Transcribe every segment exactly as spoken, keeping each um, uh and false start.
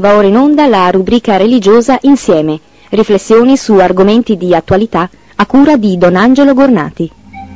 Va ora in onda la rubrica religiosa Insieme, riflessioni su argomenti di attualità a cura di Don Angelo Gornati.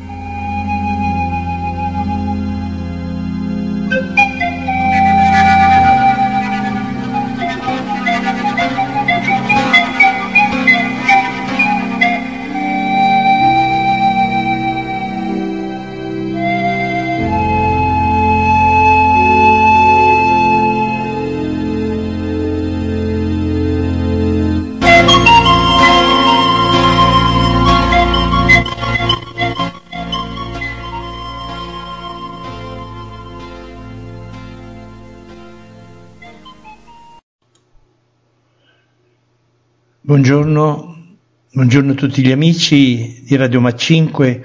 Buongiorno, buongiorno a tutti gli amici di Radio Ma cinque.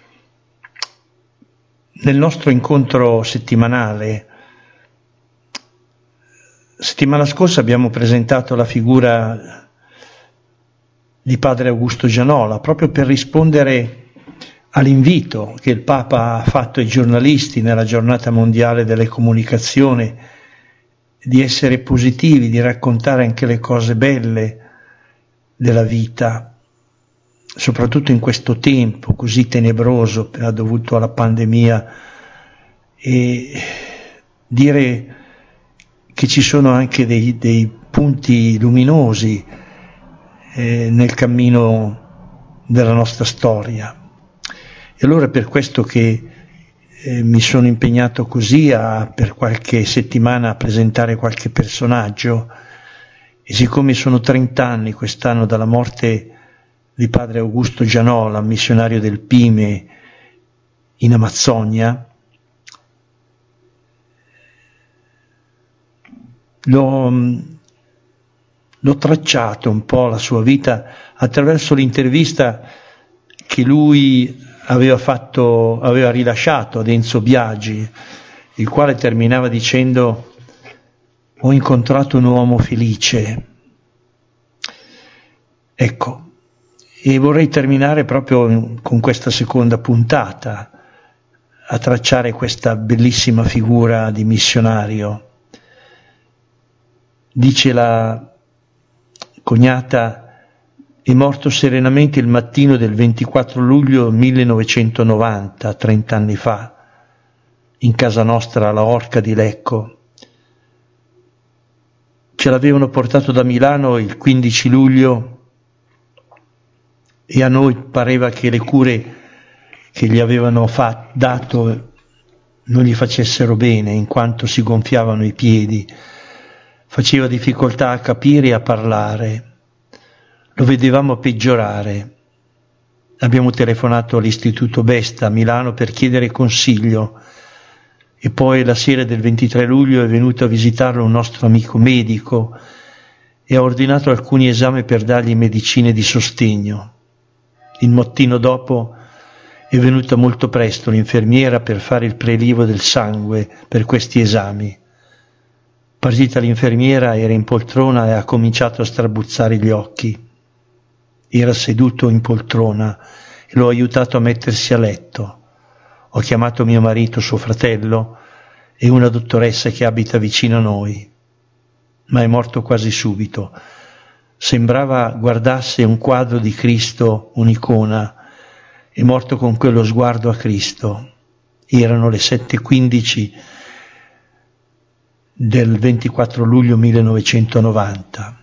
Nel nostro incontro settimanale, settimana scorsa abbiamo presentato la figura di padre Augusto Gianola, proprio per rispondere all'invito che il Papa ha fatto ai giornalisti nella giornata mondiale delle comunicazioni, di essere positivi, di raccontare anche le cose belle della vita, soprattutto in questo tempo così tenebroso dovuto alla pandemia, e dire che ci sono anche dei, dei punti luminosi eh, nel cammino della nostra storia. E allora è per questo che eh, mi sono impegnato così a, per qualche settimana a presentare qualche personaggio. E siccome sono trent'anni quest'anno dalla morte di padre Augusto Gianola, missionario del Pime in Amazzonia, l'ho, l'ho tracciato un po' la sua vita attraverso l'intervista che lui aveva fatto, aveva rilasciato ad Enzo Biagi, il quale terminava dicendo: ho incontrato un uomo felice. Ecco, e vorrei terminare proprio con questa seconda puntata, a tracciare questa bellissima figura di missionario. Dice la cognata: è morto serenamente il mattino del ventiquattro luglio millenovecentonovanta, trent'anni fa, in casa nostra alla Orca di Lecco. Ce l'avevano portato da Milano il quindici luglio e a noi pareva che le cure che gli avevano fatto, dato non gli facessero bene, in quanto si gonfiavano i piedi, faceva difficoltà a capire e a parlare, lo vedevamo peggiorare. Abbiamo telefonato all'Istituto Besta a Milano per chiedere consiglio. E poi la sera del ventitré luglio è venuto a visitarlo un nostro amico medico e ha ordinato alcuni esami per dargli medicine di sostegno. Il mattino dopo è venuta molto presto l'infermiera per fare il prelievo del sangue per questi esami. Partita l'infermiera, era in poltrona e ha cominciato a strabuzzare gli occhi. Era seduto in poltrona e l'ho aiutato a mettersi a letto. Ho chiamato mio marito, suo fratello, e una dottoressa che abita vicino a noi, ma è morto quasi subito. Sembrava guardasse un quadro di Cristo, un'icona, è morto con quello sguardo a Cristo. Erano le sette e quindici del ventiquattro luglio millenovecentonovanta.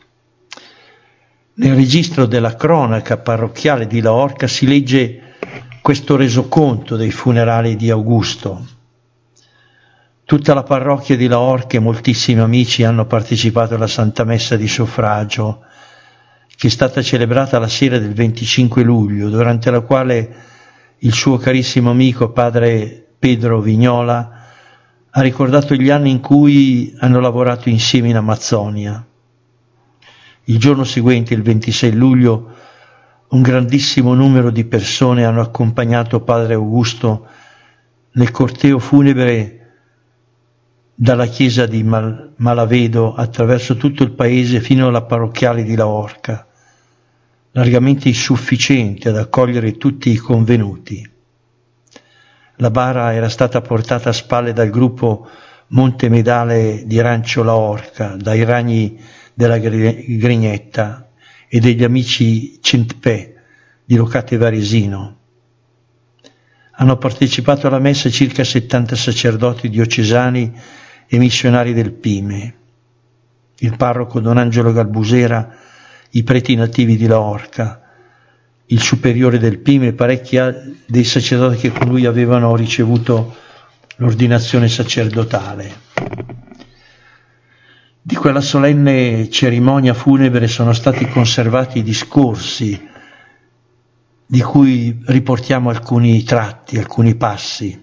Nel registro della cronaca parrocchiale di La Orca si legge questo resoconto dei funerali di Augusto. Tutta la parrocchia di La Orca e moltissimi amici hanno partecipato alla Santa Messa di suffragio, che è stata celebrata la sera del venticinque luglio, durante la quale il suo carissimo amico padre Pedro Vignola ha ricordato gli anni in cui hanno lavorato insieme in Amazzonia. Il giorno seguente, il ventisei luglio, un grandissimo numero di persone hanno accompagnato padre Augusto nel corteo funebre dalla chiesa di Mal- Malavedo attraverso tutto il paese fino alla parrocchiale di La Orca, largamente insufficiente ad accogliere tutti i convenuti. La bara era stata portata a spalle dal gruppo Monte Medale di Rancio La Orca, dai ragni della Grignetta e degli amici Centpè di Locate Varesino. Hanno partecipato alla messa circa settanta sacerdoti diocesani e missionari del Pime, il parroco Don Angelo Galbusera, i preti nativi di La Orca, il superiore del Pime e parecchi dei sacerdoti che con lui avevano ricevuto l'ordinazione sacerdotale. Di quella solenne cerimonia funebre sono stati conservati i discorsi di cui riportiamo alcuni tratti, alcuni passi.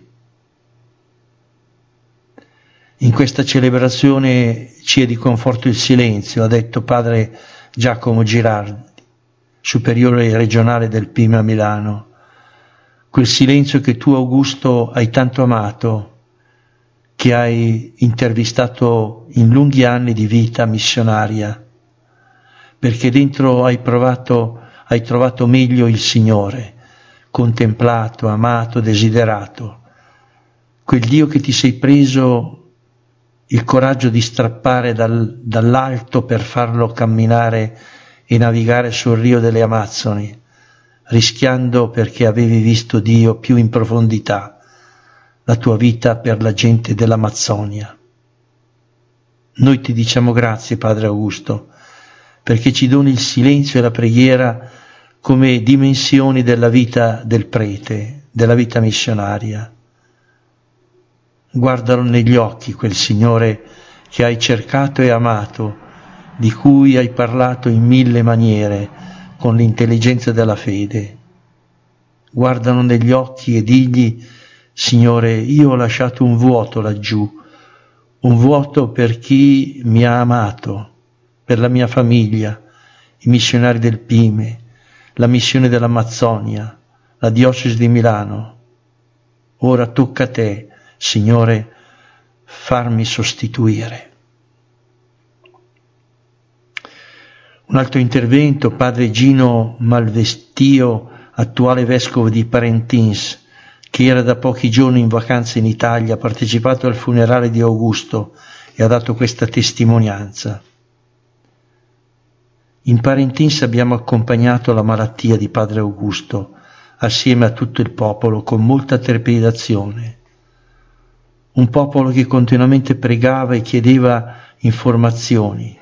In questa celebrazione ci è di conforto il silenzio, ha detto padre Giacomo Girardi, superiore regionale del Pime a Milano. Quel silenzio che tu, Augusto, hai tanto amato, che hai intervistato in lunghi anni di vita missionaria, perché dentro hai provato, hai trovato meglio il Signore, contemplato, amato, desiderato, quel Dio che ti sei preso il coraggio di strappare dal, dall'alto per farlo camminare e navigare sul Rio delle Amazzoni, rischiando perché avevi visto Dio più in profondità, la tua vita per la gente dell'Amazzonia. Noi ti diciamo grazie, Padre Augusto, perché ci doni il silenzio e la preghiera come dimensioni della vita del prete, della vita missionaria. Guardalo negli occhi quel Signore che hai cercato e amato, di cui hai parlato in mille maniere con l'intelligenza della fede. Guardalo negli occhi e digli: Signore, io ho lasciato un vuoto laggiù, un vuoto per chi mi ha amato, per la mia famiglia, i missionari del Pime, la missione dell'Amazzonia, la diocesi di Milano. Ora tocca a te, Signore, farmi sostituire. Un altro intervento, padre Gino Malvestio, attuale vescovo di Parentins, che era da pochi giorni in vacanza in Italia, ha partecipato al funerale di Augusto e ha dato questa testimonianza. In Parentins abbiamo accompagnato la malattia di padre Augusto, assieme a tutto il popolo, con molta trepidazione. Un popolo che continuamente pregava e chiedeva informazioni.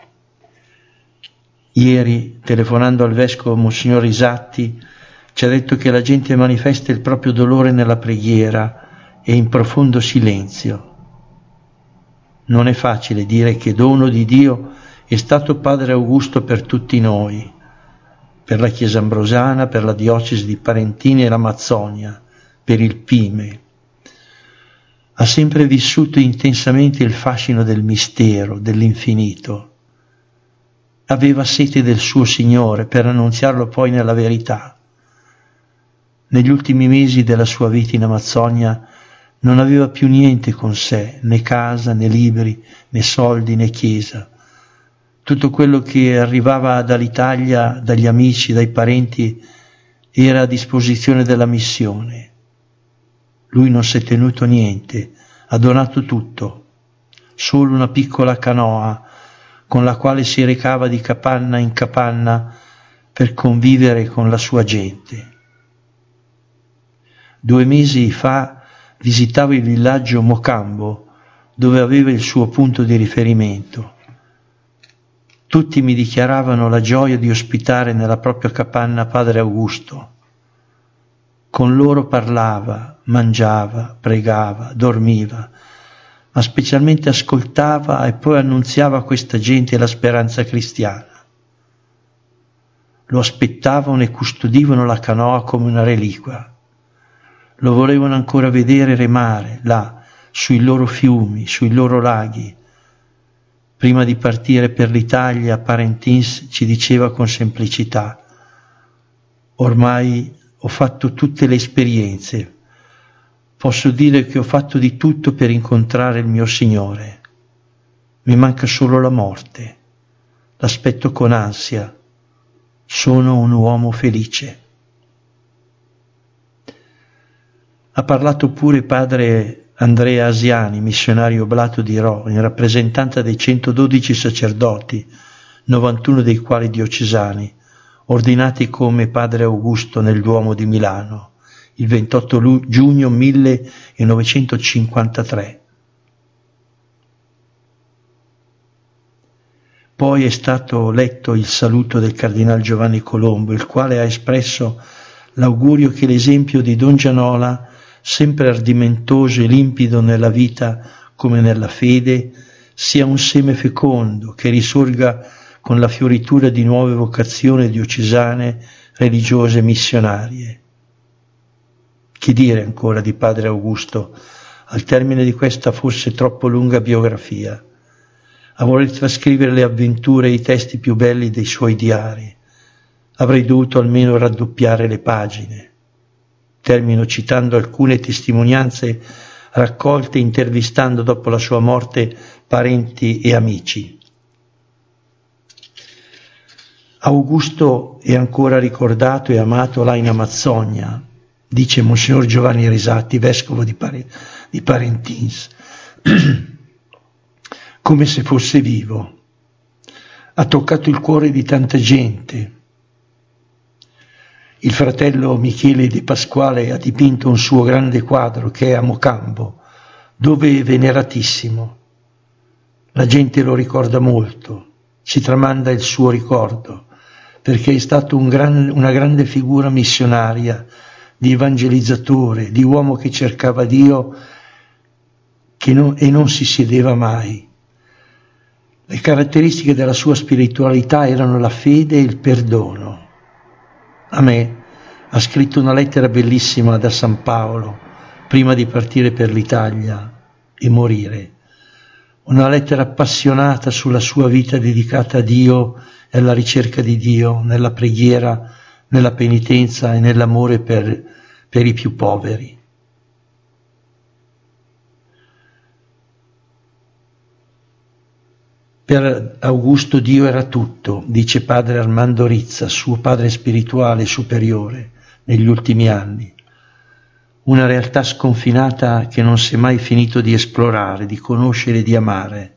Ieri, telefonando al vescovo Monsignor Isatti, ci ha detto che la gente manifesta il proprio dolore nella preghiera e in profondo silenzio. Non è facile dire che dono di Dio è stato padre Augusto per tutti noi, per la Chiesa Ambrosiana, per la diocesi di Parentini e l'Amazzonia, per il Pime. Ha sempre vissuto intensamente il fascino del mistero, dell'infinito. Aveva sete del suo Signore per annunziarlo poi nella verità. Negli ultimi mesi della sua vita in Amazzonia non aveva più niente con sé, né casa, né libri, né soldi, né chiesa. Tutto quello che arrivava dall'Italia, dagli amici, dai parenti, era a disposizione della missione. Lui non si è tenuto niente, ha donato tutto, solo una piccola canoa con la quale si recava di capanna in capanna per convivere con la sua gente. Due mesi fa visitavo il villaggio Mocambo, dove aveva il suo punto di riferimento. Tutti mi dichiaravano la gioia di ospitare nella propria capanna padre Augusto. Con loro parlava, mangiava, pregava, dormiva, ma specialmente ascoltava e poi annunziava a questa gente la speranza cristiana. Lo aspettavano e custodivano la canoa come una reliquia. Lo volevano ancora vedere remare là, sui loro fiumi, sui loro laghi. Prima di partire per l'Italia, Parentins ci diceva con semplicità: ormai ho fatto tutte le esperienze, posso dire che ho fatto di tutto per incontrare il mio Signore. Mi manca solo la morte, l'aspetto con ansia, sono un uomo felice. Ha parlato pure padre Andrea Asiani, missionario oblato di Rho, in rappresentanza dei centododici sacerdoti, novantuno dei quali diocesani, ordinati come Padre Augusto nel Duomo di Milano, il ventotto giugno millenovecentocinquantatré. Poi è stato letto il saluto del Cardinal Giovanni Colombo, il quale ha espresso l'augurio che l'esempio di Don Gianola, sempre ardimentoso e limpido nella vita come nella fede, sia un seme fecondo che risorga con la fioritura di nuove vocazioni diocesane, religiose e missionarie. Che dire ancora di Padre Augusto al termine di questa forse troppo lunga biografia? A voler trascrivere le avventure e i testi più belli dei suoi diari, avrei dovuto almeno raddoppiare le pagine. Termino citando alcune testimonianze raccolte intervistando dopo la sua morte parenti e amici. Augusto è ancora ricordato e amato là in Amazzonia, dice Monsignor Giovanni Risatti, vescovo di, Pare- di Parentins, come se fosse vivo. Ha toccato il cuore di tanta gente. Il fratello Michele De Pasquale ha dipinto un suo grande quadro che è a Mocambo, dove è veneratissimo. La gente lo ricorda molto, ci tramanda il suo ricordo, perché è stato un gran, una grande figura missionaria, di evangelizzatore, di uomo che cercava Dio che non, e non si sedeva mai. Le caratteristiche della sua spiritualità erano la fede e il perdono. A me ha scritto una lettera bellissima da San Paolo, prima di partire per l'Italia e morire. Una lettera appassionata sulla sua vita dedicata a Dio e alla ricerca di Dio, nella preghiera, nella penitenza e nell'amore per, per i più poveri. Per Augusto Dio era tutto, dice padre Armando Rizza, suo padre spirituale superiore negli ultimi anni. Una realtà sconfinata che non si è mai finito di esplorare, di conoscere e di amare.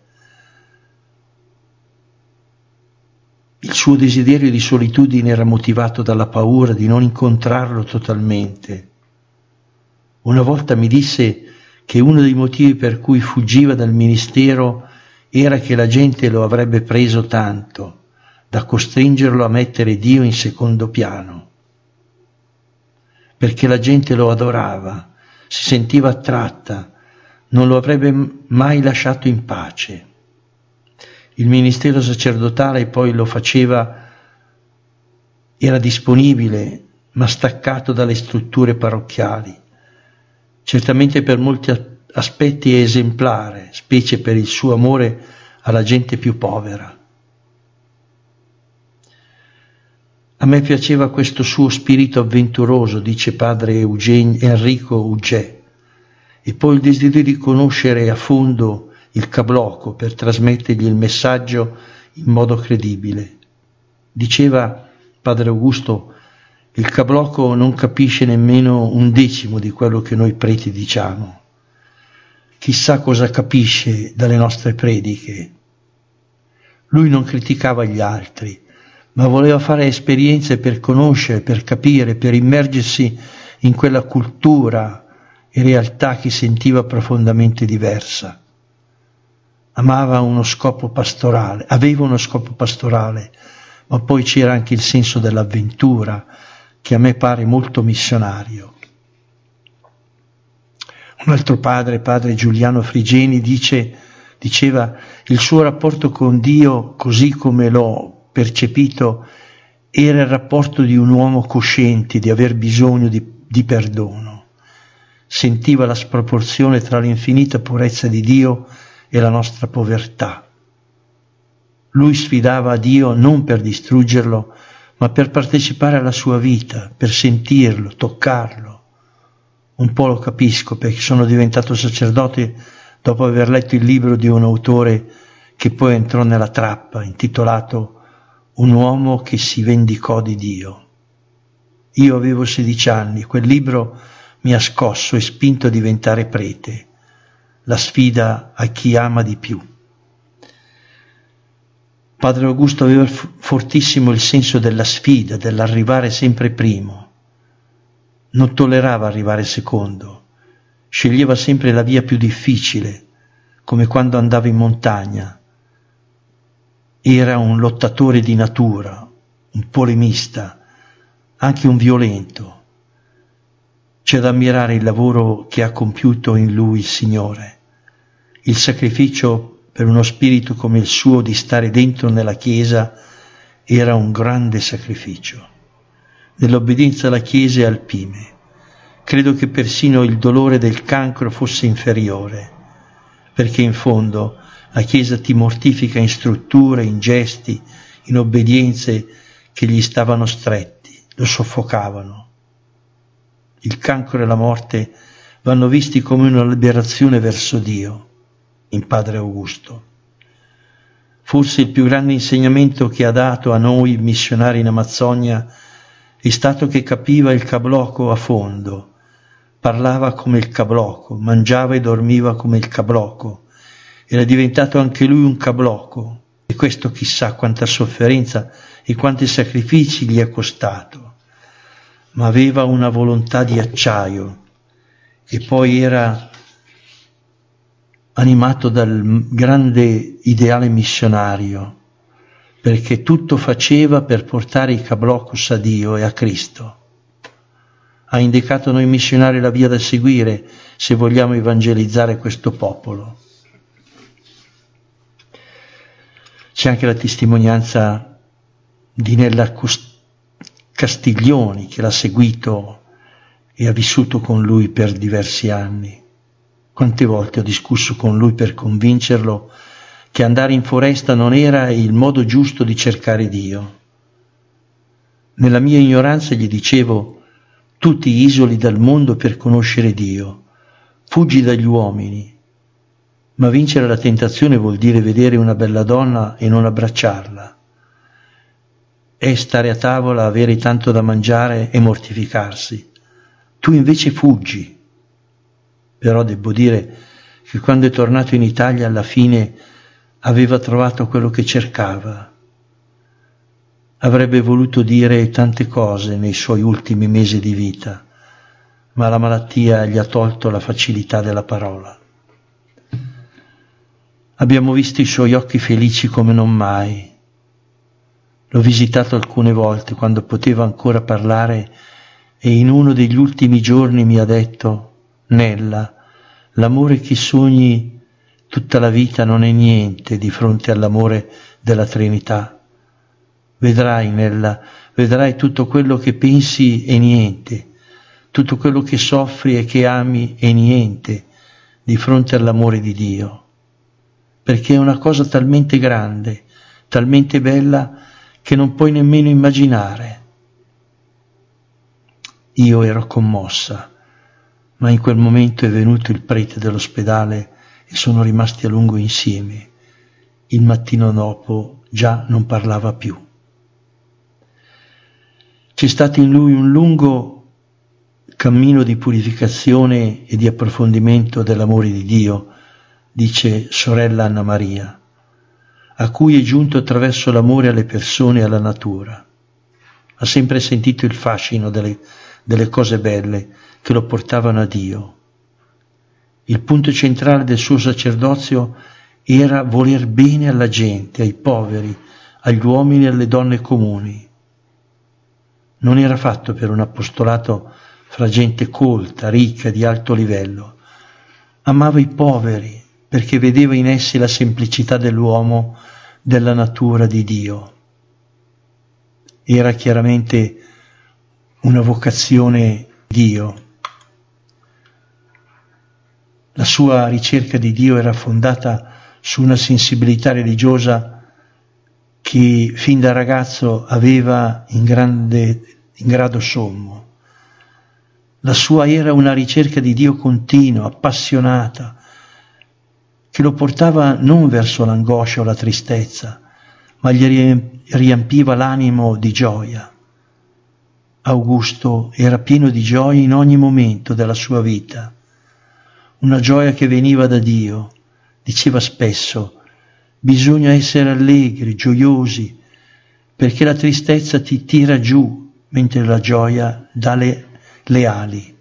Il suo desiderio di solitudine era motivato dalla paura di non incontrarlo totalmente. Una volta mi disse che uno dei motivi per cui fuggiva dal ministero era che la gente lo avrebbe preso tanto da costringerlo a mettere Dio in secondo piano, perché la gente lo adorava, si sentiva attratta, non lo avrebbe mai lasciato in pace. Il ministero sacerdotale poi lo faceva, era disponibile, ma staccato dalle strutture parrocchiali. Certamente per molti aspetti è esemplare, specie per il suo amore alla gente più povera. A me piaceva questo suo spirito avventuroso, dice padre Eugenio, Enrico Uggè, e poi il desiderio di conoscere a fondo il Cabloco per trasmettergli il messaggio in modo credibile. Diceva padre Augusto, il Cabloco non capisce nemmeno un decimo di quello che noi preti diciamo. Chissà cosa capisce dalle nostre prediche. Lui non criticava gli altri, ma voleva fare esperienze per conoscere, per capire, per immergersi in quella cultura e realtà che sentiva profondamente diversa. Amava uno scopo pastorale, aveva uno scopo pastorale, ma poi c'era anche il senso dell'avventura, che a me pare molto missionario. Un altro padre, padre Giuliano Frigeni, dice, diceva il suo rapporto con Dio, così come l'ho percepito, era il rapporto di un uomo cosciente di aver bisogno di, di perdono. Sentiva la sproporzione tra l'infinita purezza di Dio e la nostra povertà. Lui sfidava Dio non per distruggerlo, ma per partecipare alla sua vita, per sentirlo, toccarlo. Un po' lo capisco perché sono diventato sacerdote dopo aver letto il libro di un autore che poi entrò nella trappa, intitolato Un uomo che si vendicò di Dio. Io avevo sedici anni, quel libro mi ha scosso e spinto a diventare prete. la sfida a chi ama di più. Padre Augusto aveva fortissimo il senso della sfida, dell'arrivare sempre primo. Non tollerava arrivare secondo, sceglieva sempre la via più difficile, come quando andava in montagna. Era un lottatore di natura, un polemista, anche un violento. C'è da ammirare il lavoro che ha compiuto in lui il Signore, il sacrificio per uno spirito come il suo di stare dentro nella Chiesa era un grande sacrificio. Nell'obbedienza alla Chiesa e al Pime. Credo che persino il dolore del cancro fosse inferiore, perché in fondo la Chiesa ti mortifica in strutture, in gesti, in obbedienze che gli stavano stretti, lo soffocavano. Il cancro e la morte vanno visti come una liberazione verso Dio in Padre Augusto. Forse il più grande insegnamento che ha dato a noi missionari in Amazzonia è stato che capiva il Cabloco a fondo, parlava come il Cabloco, mangiava e dormiva come il Cabloco, era diventato anche lui un Cabloco, e questo chissà quanta sofferenza e quanti sacrifici gli è costato, ma aveva una volontà di acciaio e poi era animato dal grande ideale missionario, perché tutto faceva per portare i Cablocos a Dio e a Cristo. Ha indicato a noi missionari la via da seguire se vogliamo evangelizzare questo popolo. C'è anche la testimonianza di Nella Castiglioni, che l'ha seguito e ha vissuto con lui per diversi anni. Quante volte ho discusso con lui per convincerlo che andare in foresta non era il modo giusto di cercare Dio. Nella mia ignoranza gli dicevo: tu ti isoli dal mondo per conoscere Dio, fuggi dagli uomini, ma vincere la tentazione vuol dire vedere una bella donna e non abbracciarla. È stare a tavola, avere tanto da mangiare e mortificarsi. Tu invece fuggi. Però devo dire che quando è tornato in Italia alla fine aveva trovato quello che cercava. Avrebbe voluto dire tante cose nei suoi ultimi mesi di vita, ma la malattia gli ha tolto la facilità della parola. Abbiamo visto i suoi occhi felici come non mai. L'ho visitato alcune volte quando poteva ancora parlare e in uno degli ultimi giorni mi ha detto: Nella, l'amore che sogni tutta la vita non è niente di fronte all'amore della Trinità. Vedrai, Nella, vedrai tutto quello che pensi è niente, tutto quello che soffri e che ami è niente di fronte all'amore di Dio, perché è una cosa talmente grande, talmente bella che non puoi nemmeno immaginare. Io ero commossa. Ma in quel momento è venuto il prete dell'ospedale e sono rimasti a lungo insieme. Il mattino dopo già non parlava più. C'è stato in lui un lungo cammino di purificazione e di approfondimento dell'amore di Dio, dice sorella Anna Maria, a cui è giunto attraverso l'amore alle persone e alla natura. Ha sempre sentito il fascino delle, delle cose belle che lo portavano a Dio. Il punto centrale del suo sacerdozio era voler bene alla gente, ai poveri, agli uomini e alle donne comuni. Non era fatto per un apostolato fra gente colta, ricca, di alto livello. Amava i poveri perché vedeva in essi la semplicità dell'uomo, della natura di Dio. Era chiaramente una vocazione di Dio. La sua ricerca di Dio era fondata su una sensibilità religiosa che fin da ragazzo aveva in, grande, in grado sommo. La sua era una ricerca di Dio continua, appassionata, che lo portava non verso l'angoscia o la tristezza, ma gli riempiva l'animo di gioia. Augusto era pieno di gioia in ogni momento della sua vita. una gioia che veniva da Dio. Diceva spesso: bisogna essere allegri, gioiosi, perché la tristezza ti tira giù, mentre la gioia dà le, le ali.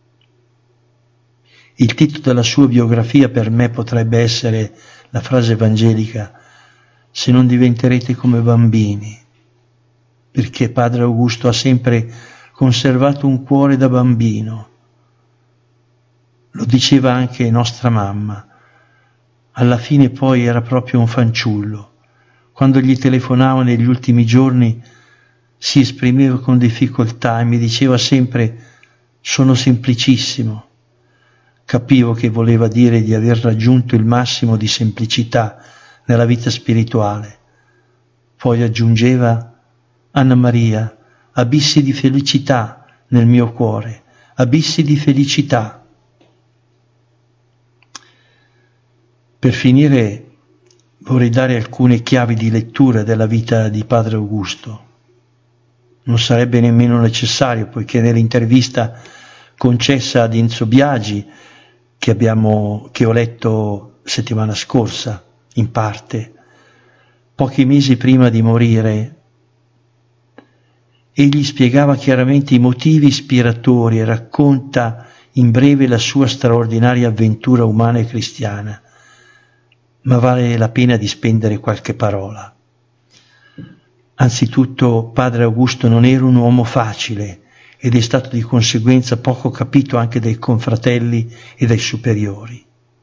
Il titolo della sua biografia per me potrebbe essere la frase evangelica: se non diventerete come bambini, perché Padre Augusto ha sempre conservato un cuore da bambino. Lo diceva anche nostra mamma. Alla fine poi era proprio un fanciullo. Quando gli telefonavo negli ultimi giorni si esprimeva con difficoltà e mi diceva sempre: sono semplicissimo. Capivo che voleva dire di aver raggiunto il massimo di semplicità nella vita spirituale. Poi aggiungeva: Anna Maria, abissi di felicità nel mio cuore, abissi di felicità. Per finire vorrei dare alcune chiavi di lettura della vita di Padre Augusto. Non sarebbe nemmeno necessario, poiché nell'intervista concessa ad Enzo Biagi, che, abbiamo, che ho letto settimana scorsa, in parte, pochi mesi prima di morire, egli spiegava chiaramente i motivi ispiratori e racconta in breve la sua straordinaria avventura umana e cristiana, ma vale la pena di spendere qualche parola. Anzitutto, Padre Augusto non era un uomo facile ed è stato di conseguenza poco capito anche dai confratelli e dai superiori.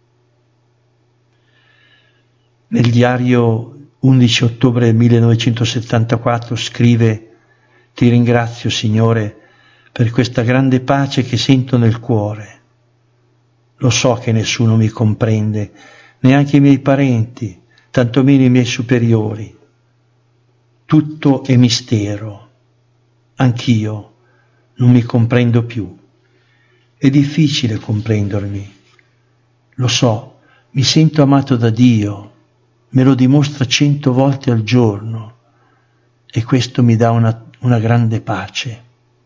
Nel diario undici ottobre millenovecentosettantaquattro scrive: ti ringrazio, Signore, per questa grande pace che sento nel cuore. Lo so che nessuno mi comprende, neanche i miei parenti, tantomeno i miei superiori. Tutto è mistero. Anch'io non mi comprendo più. È difficile comprendermi. Lo so, mi sento amato da Dio, me lo dimostra cento volte al giorno e questo mi dà una, una grande pace.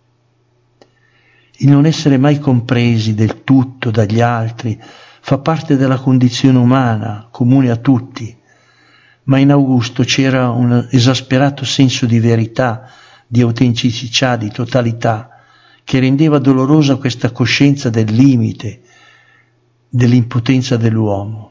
Il non essere mai compresi del tutto dagli altri fa parte della condizione umana, comune a tutti, ma in Augusto c'era un esasperato senso di verità, di autenticità, di totalità, che rendeva dolorosa questa coscienza del limite, dell'impotenza dell'uomo.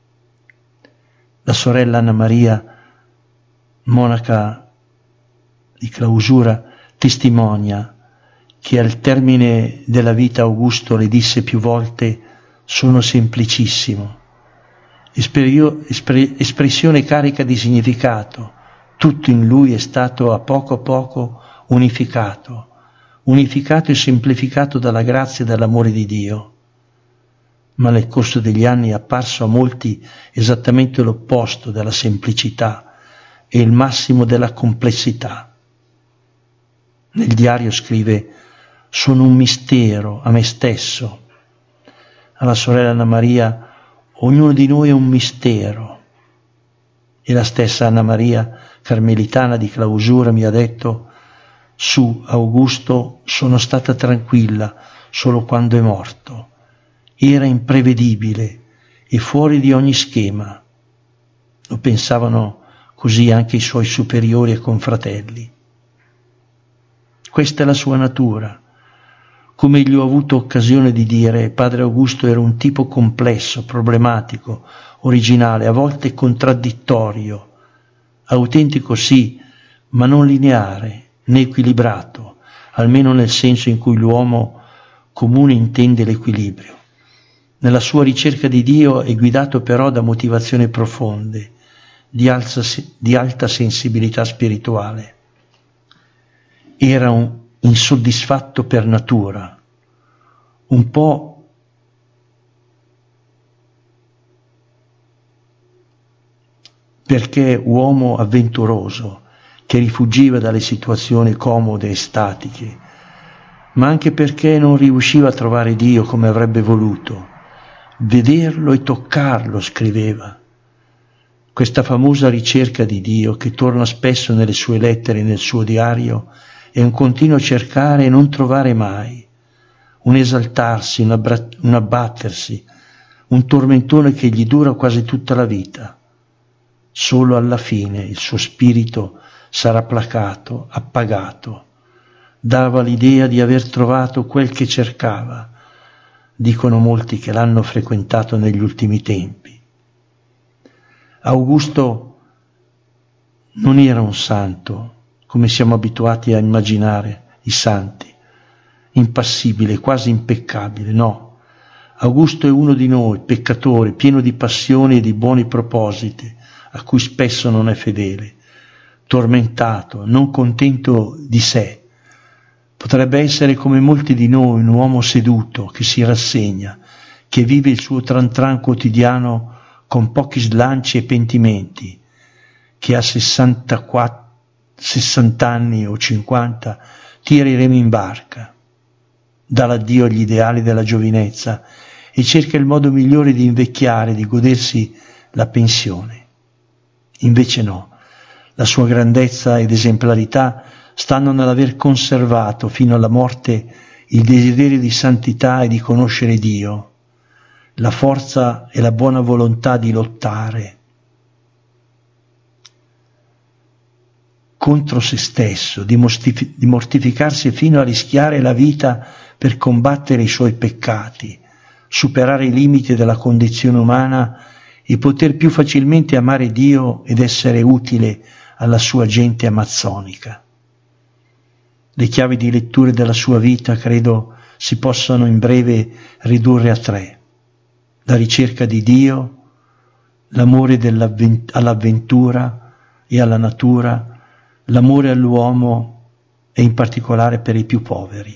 La sorella Anna Maria, monaca di clausura, testimonia che al termine della vita Augusto le disse più volte: sono semplicissimo. Esperio, espre, espressione carica di significato. Tutto in lui è stato a poco a poco unificato, unificato e semplificato dalla grazia e dall'amore di Dio. Ma nel corso degli anni è apparso a molti esattamente l'opposto della semplicità e il massimo della complessità. Nel diario scrive: sono un mistero a me stesso. Alla sorella Anna Maria: ognuno di noi è un mistero. E la stessa Anna Maria, carmelitana di clausura, mi ha detto: su Augusto sono stata tranquilla solo quando è morto. Era imprevedibile e fuori di ogni schema. Lo pensavano così anche i suoi superiori e confratelli. Questa è la sua natura. Come gli ho avuto occasione di dire, Padre Augusto era un tipo complesso, problematico, originale, a volte contraddittorio, autentico sì, ma non lineare né equilibrato, almeno nel senso in cui l'uomo comune intende l'equilibrio. Nella sua ricerca di Dio è guidato però da motivazioni profonde, di, alza, di alta sensibilità spirituale. Era un insoddisfatto per natura, un po' perché uomo avventuroso che rifuggiva dalle situazioni comode e statiche, ma anche perché non riusciva a trovare Dio come avrebbe voluto. Vederlo e toccarlo, scriveva. Questa famosa ricerca di Dio, che torna spesso nelle sue lettere e nel suo diario, è un continuo cercare e non trovare mai, un esaltarsi, un, abbra- un abbattersi, un tormentone che gli dura quasi tutta la vita. Solo alla fine il suo spirito sarà placato, appagato. Dava l'idea di aver trovato quel che cercava, dicono molti che l'hanno frequentato negli ultimi tempi. Augusto non era un santo, come siamo abituati a immaginare i santi, impassibile, quasi impeccabile, no. Augusto è uno di noi, peccatore, pieno di passioni e di buoni propositi, a cui spesso non è fedele, tormentato, non contento di sé. Potrebbe essere come molti di noi, un uomo seduto, che si rassegna, che vive il suo tran tran quotidiano con pochi slanci e pentimenti, che a sessantaquattro, sessanta anni o cinquanta tira i remi in barca, dà l'addio agli ideali della giovinezza e cerca il modo migliore di invecchiare, di godersi la pensione. Invece no, la sua grandezza ed esemplarità stanno nell'aver conservato fino alla morte il desiderio di santità e di conoscere Dio, la forza e la buona volontà di lottare contro se stesso, di, mostif- di mortificarsi fino a rischiare la vita per combattere i suoi peccati, superare i limiti della condizione umana e poter più facilmente amare Dio ed essere utile alla sua gente amazzonica. Le chiavi di letture della sua vita credo si possano in breve ridurre a tre: la ricerca di Dio, l'amore all'avventura e alla natura, l'amore all'uomo e in particolare per i più poveri.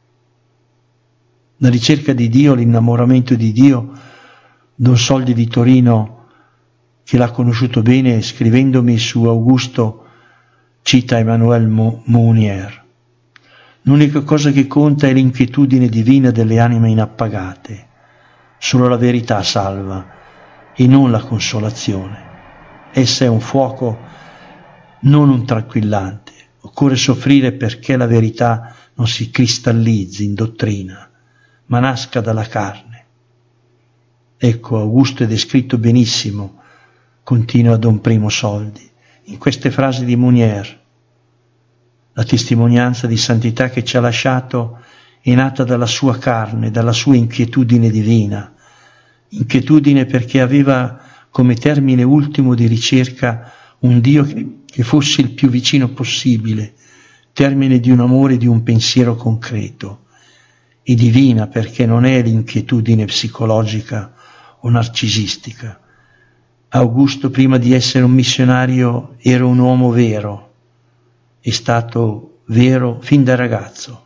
La ricerca di Dio, l'innamoramento di Dio. Don Soldi di Torino, che l'ha conosciuto bene, scrivendomi su Augusto, cita Emmanuel Mounier. L'unica cosa che conta è l'inquietudine divina delle anime inappagate. Solo la verità salva e non la consolazione. Essa è un fuoco, non un tranquillante. Occorre soffrire perché la verità non si cristallizzi in dottrina, ma nasca dalla carne. Ecco, Augusto è descritto benissimo, continua Don Primo Soldi, in queste frasi di Mounier. La testimonianza di santità che ci ha lasciato è nata dalla sua carne, dalla sua inquietudine divina, inquietudine perché aveva come termine ultimo di ricerca un Dio che, che fosse il più vicino possibile, termine di un amore e di un pensiero concreto, e divina perché non è l'inquietudine psicologica o narcisistica. Augusto, prima di essere un missionario, era un uomo vero, è stato vero fin da ragazzo.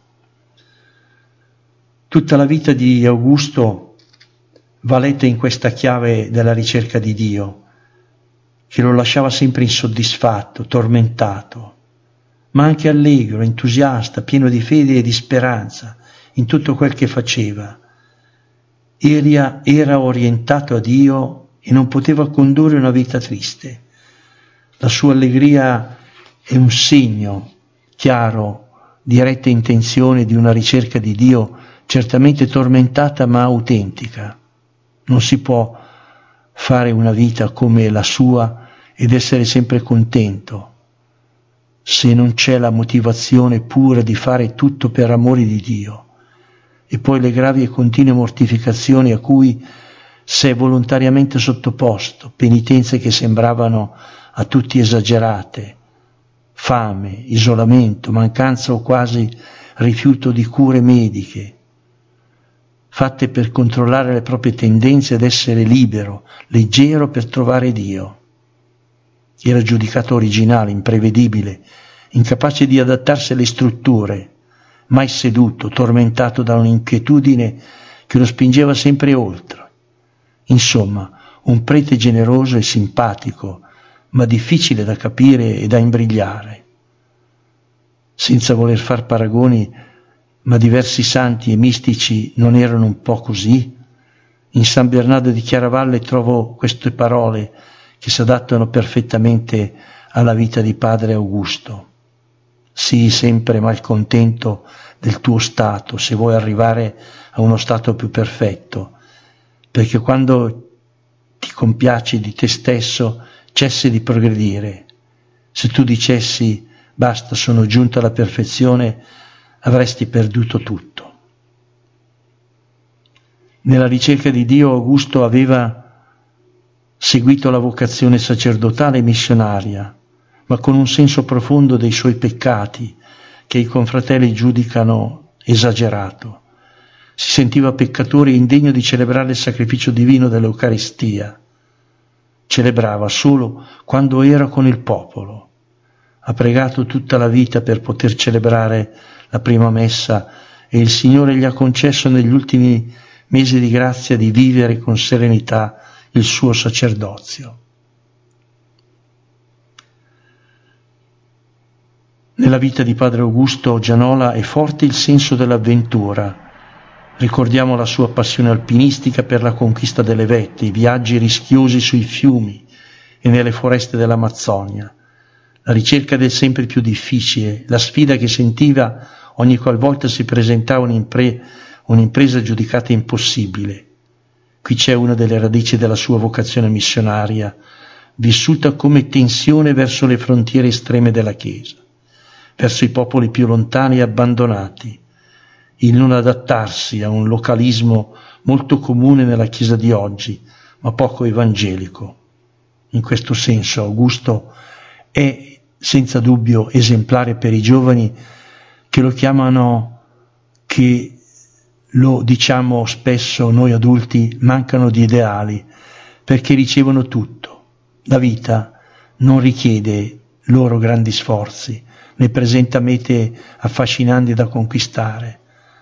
Tutta la vita di Augusto va letta in questa chiave della ricerca di Dio, che lo lasciava sempre insoddisfatto, tormentato, ma anche allegro, entusiasta, pieno di fede e di speranza in tutto quel che faceva. Era, era orientato a Dio e non poteva condurre una vita triste. La sua allegria è un segno chiaro di retta intenzione di una ricerca di Dio certamente tormentata ma autentica. Non si può fare una vita come la sua ed essere sempre contento se non c'è la motivazione pura di fare tutto per amore di Dio, e poi le gravi e continue mortificazioni a cui si è volontariamente sottoposto, penitenze che sembravano a tutti esagerate, fame, isolamento, mancanza o quasi rifiuto di cure mediche, fatte per controllare le proprie tendenze ed essere libero, leggero per trovare Dio. Era giudicato originale, imprevedibile, incapace di adattarsi alle strutture, mai seduto, tormentato da un'inquietudine che lo spingeva sempre oltre. Insomma, un prete generoso e simpatico, ma difficile da capire e da imbrigliare. Senza voler far paragoni, ma diversi santi e mistici non erano un po' così? In San Bernardo di Chiaravalle trovo queste parole che si adattano perfettamente alla vita di padre Augusto. sii sempre malcontento del tuo stato, se vuoi arrivare a uno stato più perfetto, perché quando ti compiaci di te stesso cessi di progredire. Se tu dicessi basta, sono giunto alla perfezione, avresti perduto tutto. Nella ricerca di Dio Augusto aveva seguito la vocazione sacerdotale e missionaria, ma con un senso profondo dei suoi peccati che i confratelli giudicano esagerato. Si sentiva peccatore e indegno di celebrare il sacrificio divino dell'Eucaristia. Celebrava solo quando era con il popolo. Ha pregato tutta la vita per poter celebrare la prima messa e il Signore gli ha concesso negli ultimi mesi di grazia di vivere con serenità il suo sacerdozio. Nella vita di padre Augusto Gianola è forte il senso dell'avventura. Ricordiamo la sua passione alpinistica per la conquista delle vette, i viaggi rischiosi sui fiumi e nelle foreste dell'Amazzonia, la ricerca del sempre più difficile, la sfida che sentiva ogni qualvolta si presentava un'impre- un'impresa giudicata impossibile. Qui c'è una delle radici della sua vocazione missionaria, vissuta come tensione verso le frontiere estreme della Chiesa, verso i popoli più lontani e abbandonati, il non adattarsi a un localismo molto comune nella Chiesa di oggi, ma poco evangelico. In questo senso Augusto è senza dubbio esemplare per i giovani che lo chiamano, che lo diciamo spesso noi adulti, mancano di ideali, perché ricevono tutto. La vita non richiede loro grandi sforzi, ne presenta mete affascinanti da conquistare.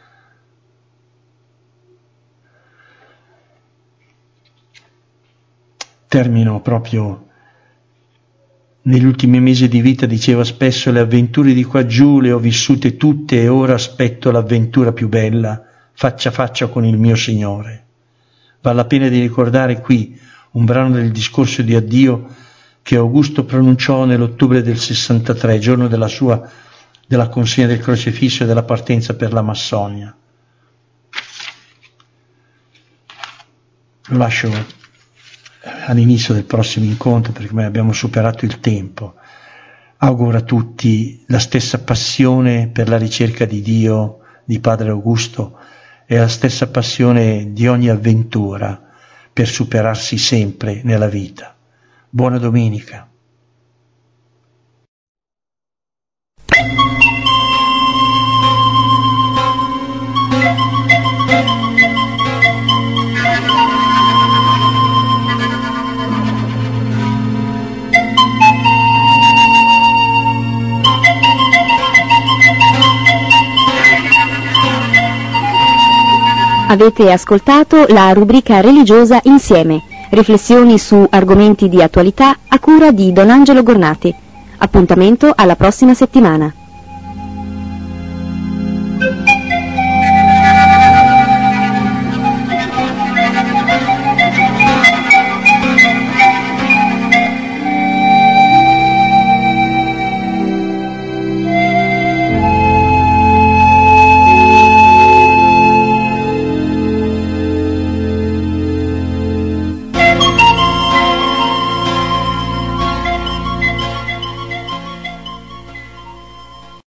Termino proprio negli ultimi mesi di vita, diceva spesso: le avventure di qua giù le ho vissute tutte e ora aspetto l'avventura più bella, faccia a faccia con il mio Signore. Vale la pena di ricordare qui un brano del discorso di addio che Augusto pronunciò nell'ottobre del sessantatré, giorno della sua della consegna del crocifisso e della partenza per la Massonia. Lo lascio all'inizio del prossimo incontro perché noi abbiamo superato il tempo. Auguro a tutti la stessa passione per la ricerca di Dio di padre Augusto e la stessa passione di ogni avventura per superarsi sempre nella vita. Buona domenica. Avete ascoltato la rubrica religiosa Insieme, riflessioni su argomenti di attualità a cura di Don Angelo Gornati. Appuntamento alla prossima settimana.